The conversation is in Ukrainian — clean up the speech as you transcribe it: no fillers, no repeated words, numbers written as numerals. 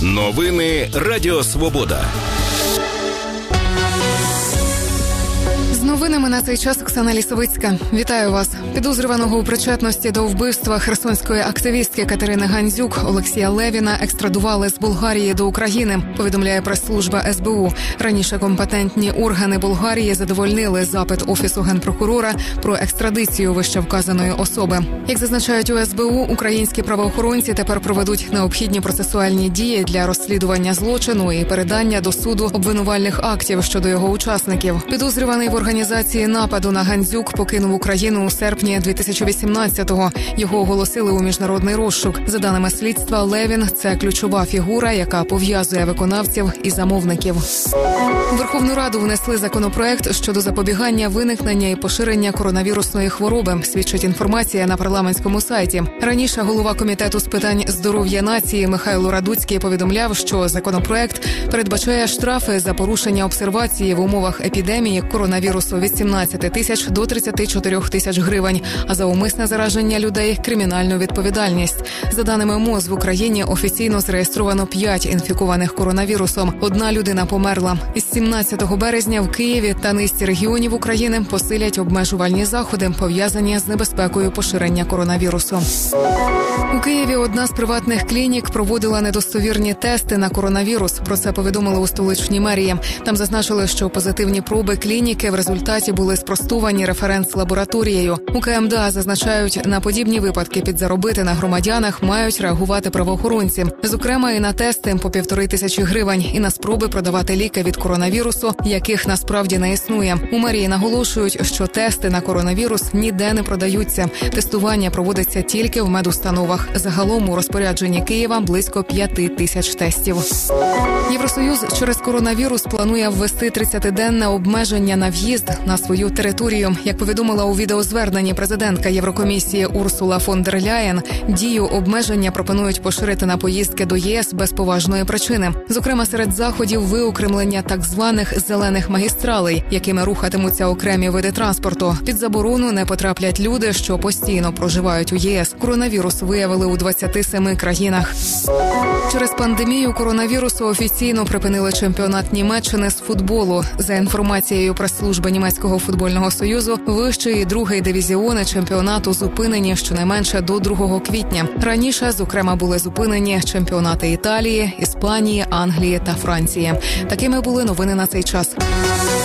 Новини Радіо Свобода. З новинами на цей час Оксана Лісовицька. Вітаю вас. Підозрюваного у причетності до вбивства херсонської активістки Катерини Гандзюк Олексія Левіна екстрадували з Болгарії до України, повідомляє прес-служба СБУ. Раніше компетентні органи Болгарії задовольнили запит Офісу Генпрокурора про екстрадицію вищевказаної особи. Як зазначають у СБУ, українські правоохоронці тепер проведуть необхідні процесуальні дії для розслідування злочину і передання до суду обвинувальних актів щодо його учасників. Підозрюваний в організації нападу на Гандзюк покинув Україну у серпні 2018-го. Його оголосили у міжнародний розшук. За даними слідства, Левін – це ключова фігура, яка пов'язує виконавців і замовників. У Верховну Раду внесли законопроект щодо запобігання виникнення і поширення коронавірусної хвороби, свідчить інформація на парламентському сайті. Раніше голова Комітету з питань здоров'я нації Михайло Радуцький повідомляв, що законопроект передбачає штрафи за порушення обсервації в умовах епідемії коронавірусу від 17 тисяч до 34 тисяч гривень, а за умисне зараження людей – кримінальну відповідальність. За даними МОЗ, в Україні офіційно зареєстровано 5 інфікованих коронавірусом. Одна людина померла. Із 17 березня в Києві та низці регіонів України посилять обмежувальні заходи, пов'язані з небезпекою поширення коронавірусу. У Києві одна з приватних клінік проводила недостовірні тести на коронавірус. Про це повідомили у столичній мерії. Там зазначили, що позитивні проби клініки в результаті були спростовані референс-лабораторією. У КМДА зазначають, на подібні випадки підзаробити на громадянах мають реагувати правоохоронці. Зокрема, і на тести по 1500 гривень, і на спроби продавати ліки від коронавірусу, яких насправді не існує. У мерії наголошують, що тести на коронавірус ніде не продаються. Тестування проводиться тільки в медустановах. Загалом у розпорядженні Києва близько 5000 тестів. Євросоюз через коронавірус планує ввести 30-денне обмеження на в'їзд на свою територію. Як повідомила у відеозверненні президентка Єврокомісії Урсула фон дер Ляєн, дію обмеження пропонують поширити на поїздки до ЄС без поважної причини. Зокрема, серед заходів виокремлення так званих «зелених магістралей», якими рухатимуться окремі види транспорту. Під заборону не потраплять люди, що постійно проживають у ЄС. Коронавірус виявили у 27 країнах. Через пандемію коронавірусу офіційно припинили чемпіонат Німеччини з футболу. За інформацією прес-служби Німецького футбольного союзу, вищий і другий дивізіони чемпіонату зупинені щонайменше до 2 квітня. Раніше, зокрема, були зупинені чемпіонати Італії, Іспанії, Англії та Франції. Такими були новини на цей час.